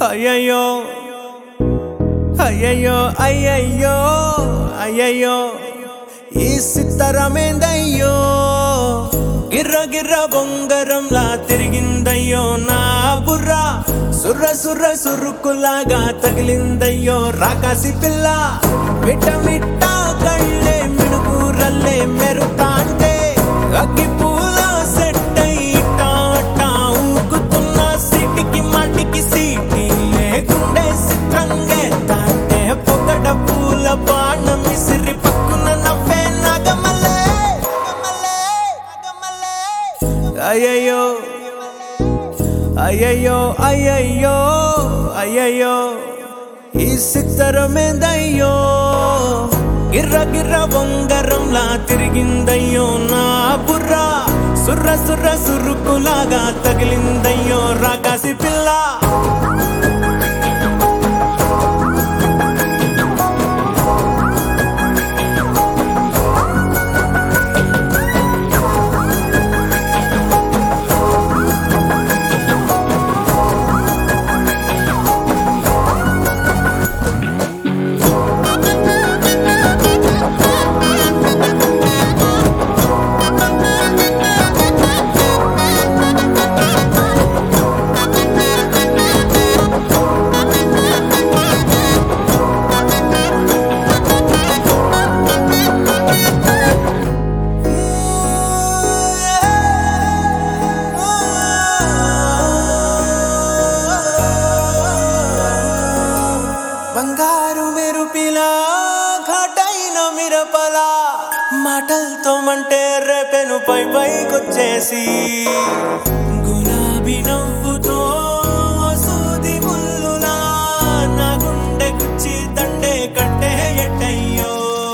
అయ్యయ్యో అయ్యయ్యో అయ్యయ్యో అయ్యయ్యో ఈ సిత్తరమేందయ్యో గిర్ర గిర్ర బొంగరంలా తిరిగిందయ్యో నా బుర్ర సుర్ర సుర్ర సురుకులాగా తగిలిందయ్యో రాకాసి పిల్ల మిట్ట మిట్ట కళ్ళే మిడుగురల్లే మెరుతాంటే అగ్గి పూల సెట్ అయ్యిటా ఊగుతున్న సిటికి మాటికి సీటి లేకుండే సిత్రంగే తాంటే పొగడ పూల బాణం విసిరి పక్కున నవ్వే నాగమల్లే అయ్యయ్యో అయ్యయ్యో అయ్యయ్యో అయ్యయ్యో ఈ సిత్తరమేందయ్యో గిర్ర గిర్ర బొంగరంలా తిరిగిందయ్యో నా బుర్ర సుర్ర సుర్ర సురుకులాగా తగిలిందయ్యో రాకాసి పిల్ల బంగారు మెరుపిలా ఘాటైన మిరపలా మాటలతో మంటే రేపెను పై పైకొచ్చేసి గులాబీ నవ్వుతో సూది ముల్లులా నా గుండె గుచ్చి దండే కట్టే ఎట్టయ్యో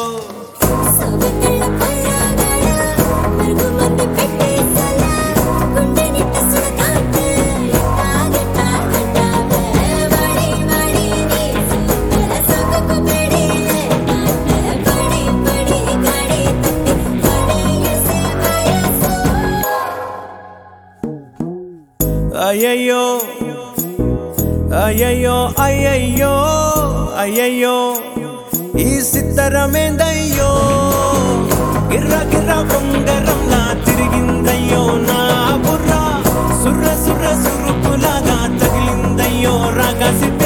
అయ్యయ్యో అయ్యయ్యో అయ్యయ్యో అయ్యయ్యో ఈ సిత్తరమేందయ్యో గిర్ర గిర్ర బొంగరంలా తిరిగిందయ్యో నా బుర్ర సుర్ర సుర్ర సురుకులాగా తగిలిందయ్యో రాకాసి